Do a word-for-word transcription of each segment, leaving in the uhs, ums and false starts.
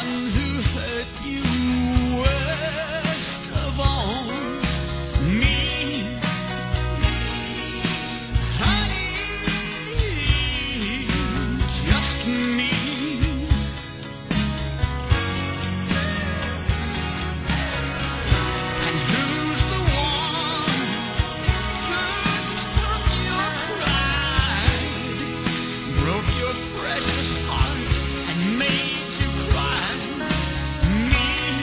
one who hurt you worst of all. Me, honey, just me. And who's the one who took your pride, broke your precious heart, and made you cry? Me.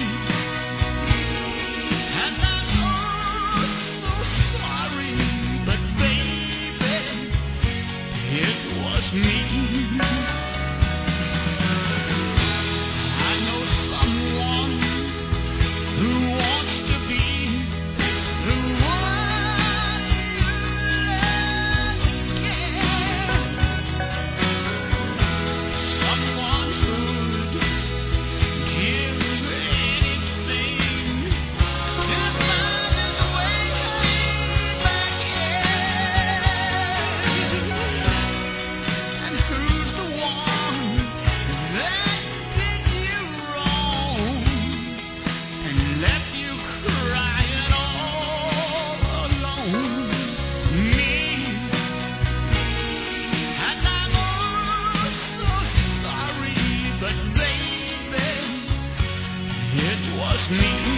And I'm oh so sorry, but baby, it was me. I know someone who wants to be the one you love again. Someone who'd give anything to find his way back in. And who's the one that did you wrong and left you crying all alone? Me. And I'm oh so sorry, but baby, it was me.